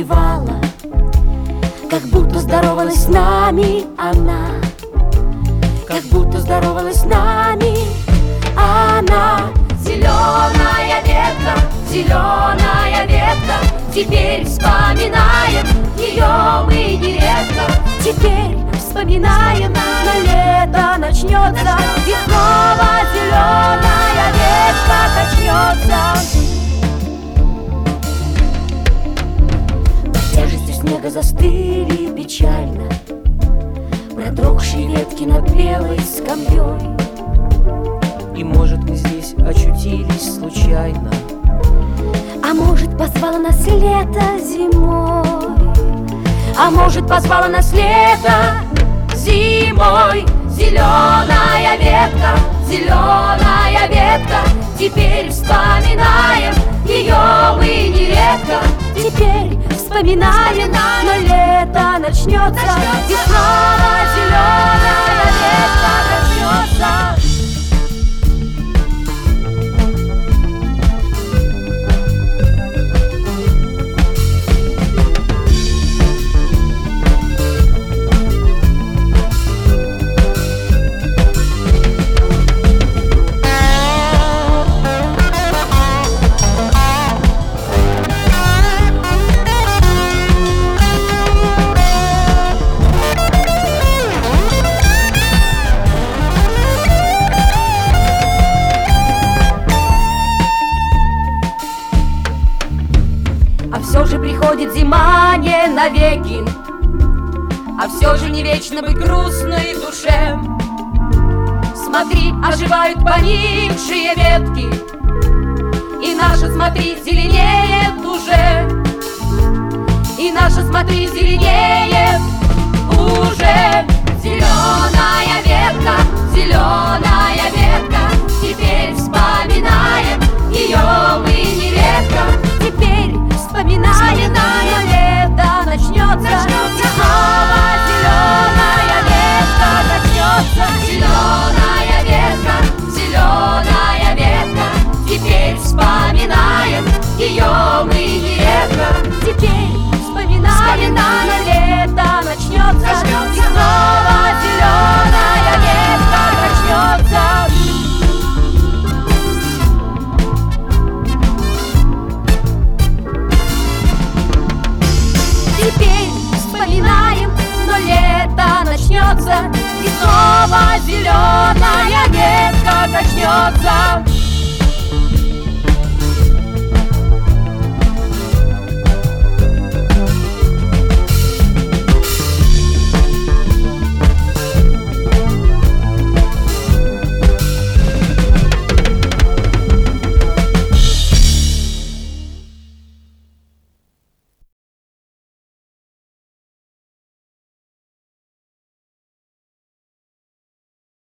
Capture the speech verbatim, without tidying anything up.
напевала, как будто здоровалась с нами она, как будто здоровалась с нами она. Зеленая ветка, зеленая ветка, теперь вспоминаем ее мы нередко. Теперь вспоминаем, на лето начнется, и снова зеленая ветка качнется. Под тяжестью снега застыли печально продрогшие ветки над белой скамьей. И может мы здесь очутились случайно, а может позвало нас лето зимой, а может позвало нас лето зимой. Зеленая ветка, зеленая ветка, теперь вспоминаем ее мы нередко. Теперь вспоминаем, но лето начнется, и снова зеленая ветка качнется. Все же приходит зима не навеки, а все же не вечно быть грустной душе. Смотри, оживают поникшие ветки, и наша, смотри, зеленеет уже, и наша, смотри, зеленеет уже. Зеленая ветка, зеленая ветка, теперь вспоминаем ее мы нередко. Теперь вспоминаем, лето начнется, и снова зеленая ветка начнется. Зеленая ветка, зеленая ветка, теперь вспоминаем ее мы нередко. Теперь вспоминаем, лето начнется, и снова зеленая ветка начнется. Теперь вспоминаем, но лето начнется, и снова зеленая ветка качнется.